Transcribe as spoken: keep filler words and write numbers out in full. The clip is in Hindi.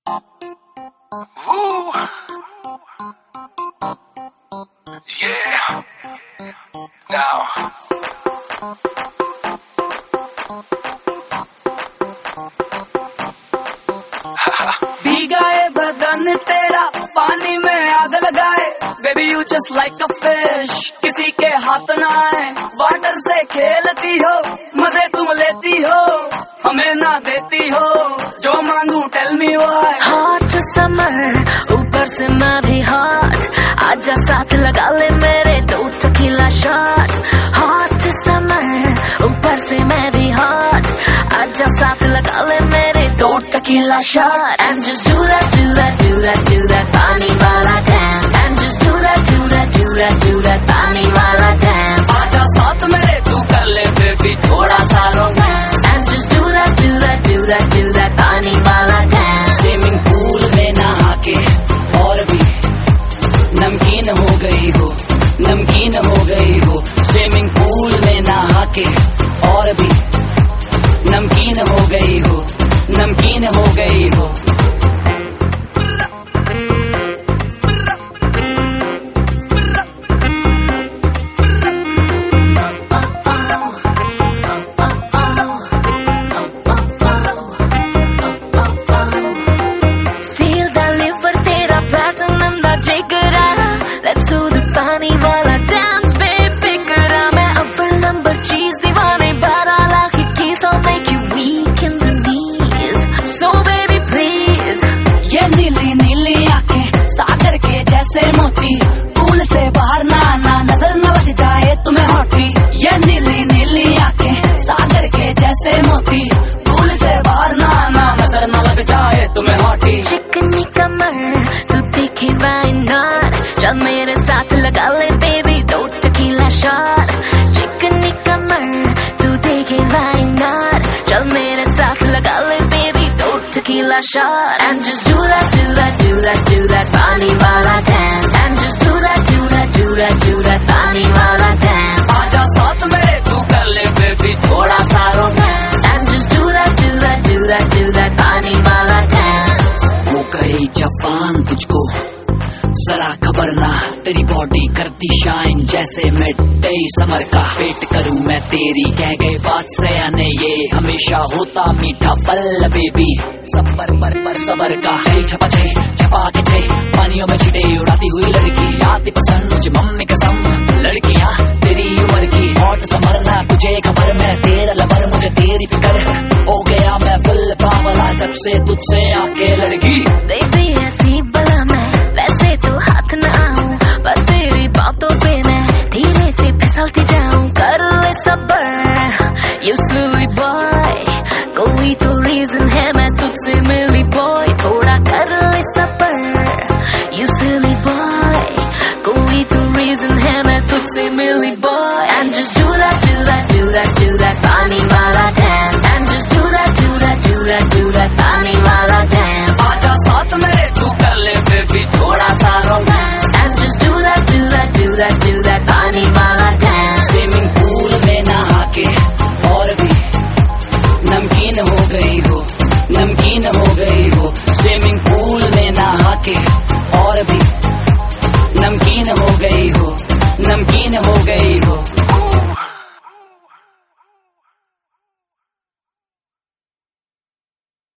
Ooh. Yeah. Now. भीगाए बदन तेरा पानी में आग लगाए, baby you just like a fish, किसी के हाथ ना आए। वाटर से खेलती हो, मजे तुम लेती हो, हमें ना देती हो, जो मांगू tell me why. Hot summer ऊपर से मैं भी हॉट, आजा साथ लगा ले मेरे दो टकीला शॉट। हॉट समर ऊपर से मैं भी हॉट, आजा साथ लगा ले मेरे दो tequila shot. And just do that, do that, do that, do that पानी वाला dance। And just do that, do that, do that, do that पानी वाला dance। आजा साथ मेरे तू कर ले बेबी थोड़ा सा romance. And just do that, do that, do that, do that पानी वाला dance। स्विमिंग पूल में नहा के और भी नमकीन हो गई हो, नमकीन हो गई हो। स्विमिंग पूल में नहा के और भी नमकीन हो गई हो, नमकीन हो गई हो। Steal the liver तेरा platinum दा जिगरा, let's do the पानी वाला dance बेफिक्रा। मैं अव्वल नंबर चीज दीवाने बारह लाख इक्कीस, I'll make you weak in the knees, so baby please। ये नीली नीली आंखें सागर के जैसे मोती, पूल से बाहर ना आना नजर न लग जाए तुम्हें हॉटी। ये नीली नीली आंखें सागर के जैसे मोती, पूल से बाहर ना आना नजर न लग जाए तुम्हें हॉटी। चिकनी कमर तू दिखे why not, चल मेरे साथ लगा ले बेबी दो टकीला शॉट। चिकनी कमर तू देखे why not, चल मेरे साथ लगा ले बेबी दो tequila shot. And just do that, do that, do that, do that पानी वाला dance। And just do that, do that, do that, do that पानी वाला dance। आजा साथ मेरे तू कर ले बेबी थोड़ा सा romance. And just do that, do that, do that, do that पानी वाला dance। हो गई जवान तुझको जरा खबर ना, तेरी बॉडी करती शाइन जैसे मिड डे समर का। वेट करूं मैं तेरी कह गए बात से आने, ये हमेशा होता मीठा पल बेबी। सबर पर पर सबर का छई छपा छई छपा के छई, पानियों में छिटे उड़ाती हुई लड़की आती पसंद मुझे मम्मी कसम। लड़कियां तेरी उम्र की हॉट समर ना, तुझे खबर मैं तेरा लवर, मुझे तेरी फिक्र हो गया मैं फुल पावला जब से तुझसे आके लड़की। बेबी ऐसी बला मैं वैसे तो हाथ न आऊं, पर तेरी बातों पे मैं धीरे से फिसलती जाऊं। कर ले सबर you silly boy, कोई तो रीजन है मैं तुझसे मिली बॉय। थोड़ा कर ले सबर you silly boy, कोई तो रीजन है मैं तुझसे मिली boy. And just do that, do that, do that, do that पानी वाला dance। And just do that, do that, do that, do that पानी वाला dance। आजा साथ मेरे तू कर ले बेबी थोड़ा सा romance. And just do that, do that, do that, do that पानी वाला dance। स्विमिंग पूल में नहा के और भी नमकीन हो गई हो, नमकीन हो गई हो। स्विमिंग पूल में नहा के और भी नमकीन हो गई हो, नमकीन हो गई हो।